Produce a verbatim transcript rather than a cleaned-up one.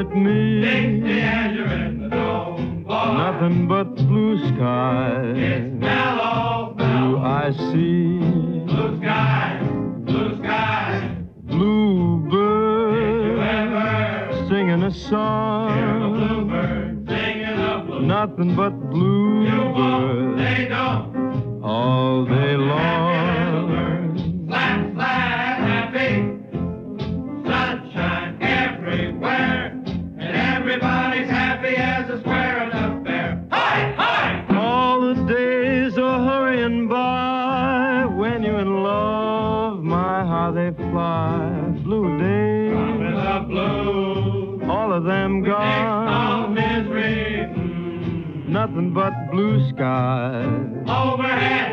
at me. Dixie, as you're in the dome, boy. Nothing but blue skies. It's mellow, Do mellow. I see Blue sky, blue sky. bluebird Did you ever singing a hear a song? bluebird singing a blue? Nothing but You won't, bluebird they don't. all day Happy little long. birds, flat, flat, happy. Sunshine everywhere, and everybody's happy as a square in the fair. Hi, hi! All the days are hurrying by. When you're in love, my, how they fly. Blue From days, the blue, all of them takes no gone. misery. Mm. Nothing but blue skies. Overhead